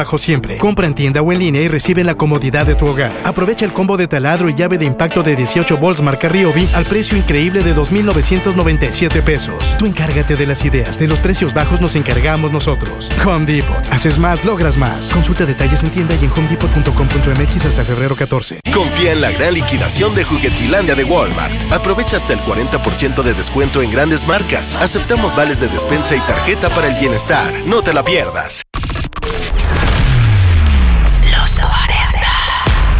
Bajo siempre. Compra en tienda o en línea y recibe la comodidad de tu hogar. Aprovecha el combo de taladro y llave de impacto de 18 volts marca Ryobi al precio increíble de $2,997. Tú encárgate de las ideas, de los precios bajos nos encargamos nosotros. Home Depot. Haces más, logras más. Consulta detalles en tienda y en homedepot.com.mx hasta febrero 14. Confía en la gran liquidación de Juguetilandia de Walmart. Aprovecha hasta el 40% de descuento en grandes marcas. Aceptamos vales de despensa y tarjeta para el bienestar. No te la pierdas.